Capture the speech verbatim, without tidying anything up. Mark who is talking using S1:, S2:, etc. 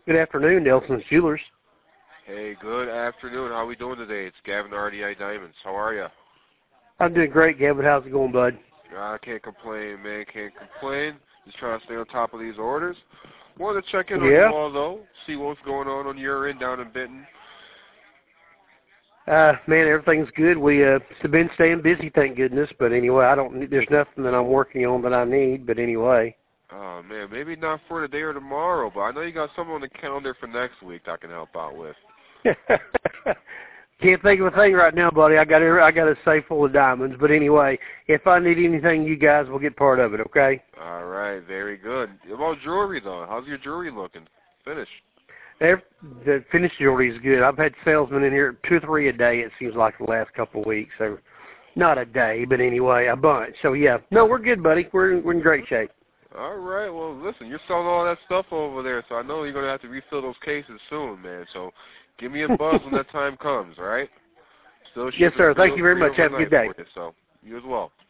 S1: Good afternoon, Nelson's Jewelers.
S2: Hey, good afternoon. How are we doing today? It's Gavin R D I Diamonds. How are you?
S1: I'm doing great, Gavin. How's it going, bud?
S2: I can't complain, man. Can't complain. Just trying to stay on top of these orders. Wanted to check in on
S1: Yeah.
S2: you all, though. See what's going on on your end down in Benton.
S1: Uh, man, everything's good. We uh, have been staying busy, thank goodness. But anyway, I don't. There's nothing that I'm working on that I need. But anyway.
S2: Oh man, maybe not for today or tomorrow, but I know you got something on the calendar for next week I can help out with.
S1: Can't think of a thing right now, buddy. I got a, I got a safe full of diamonds. But anyway, if I need anything, you guys will get part of it. Okay?
S2: All right, very good. What about jewelry though? How's your jewelry looking? Finish.
S1: Every, the finished jewelry is good. I've had salesmen in here two or three a day. It seems like the last couple of weeks. So, not a day, but anyway, a bunch. So yeah, no, we're good, buddy. We're we're in great shape.
S2: All right. Well, listen, you're selling all that stuff over there, so I know you're going to have to refill those cases soon, man. So give me a buzz when that time comes, all right? Still
S1: Yes, sir. Thank you very much. Have a good day.
S2: You, so you as well.